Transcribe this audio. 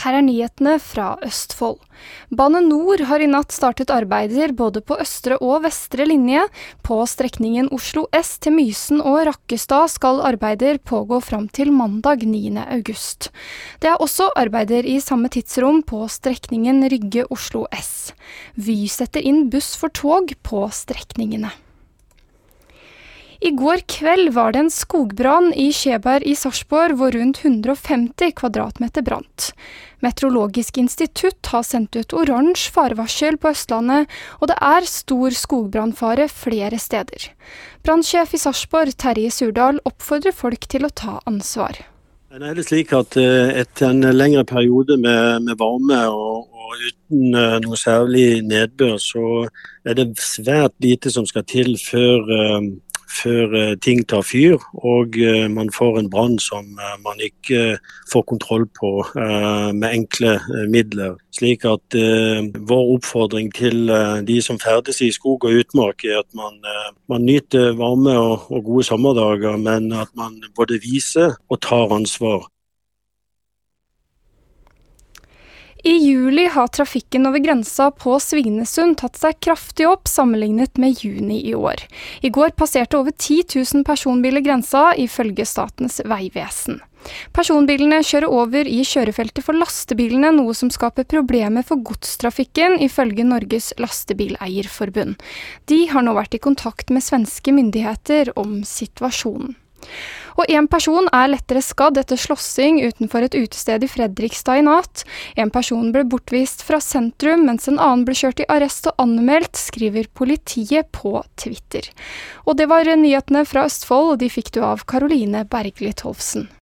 Her nyhetene fra Østfold. Bane Nor har i natt startet arbeider både på østre og vestre linje. På strekningen Oslo S til Mysen og Rakkestad skal arbeider pågå fram til mandag 9. august. Det er også arbeider i samme tidsrom på strekningen Rygge-Oslo S. Vy setter inn buss for tog på strekningene. I går kveld var det en skogbrann i Skjeberg i Sarpsborg hvor rundt 150 kvadratmeter brant. Meteorologisk institutt har sendt ut oransje farevarsel på Østlandet, og det er stor skogbrannfare flere steder. Brannsjef i Sarpsborg, Terje Surdal, oppfordrer folk til å ta ansvar. Det er slik at etter en lengre periode med varme og uten noe særlig nedbør, så er det svært lite som skal til før ting tar fyr, og man får en brann som man ikke får kontroll på med enkle midler. Slik at vår oppfordring til de som ferdes i skog og utmark er at man nyter varme og gode sommerdager, men at man både viser og tar ansvar. I juli har trafikken over grensa på Svinesund tatt seg kraftig opp sammenlignet med juni i år. I går passerte over 10 000 personbiler grensa ifølge Statens vegvesen. Personbilene kjører over i kjørefeltet for lastebilene, noe som skaper problemer for godstrafikken ifølge Norges lastebileierforbund. De har nå vært i kontakt med svenske myndigheter om situasjonen. Og en person er lettere skadd etter slåssing utenfor et utested i Fredrikstad i natt. En person ble bortvist fra sentrum, mens en annen ble kjørt i arrest og anmeldt, skriver politiet på Twitter. Og det var nyhetene fra Østfold, og de fikk du av Karoline Bergli Tolfsen.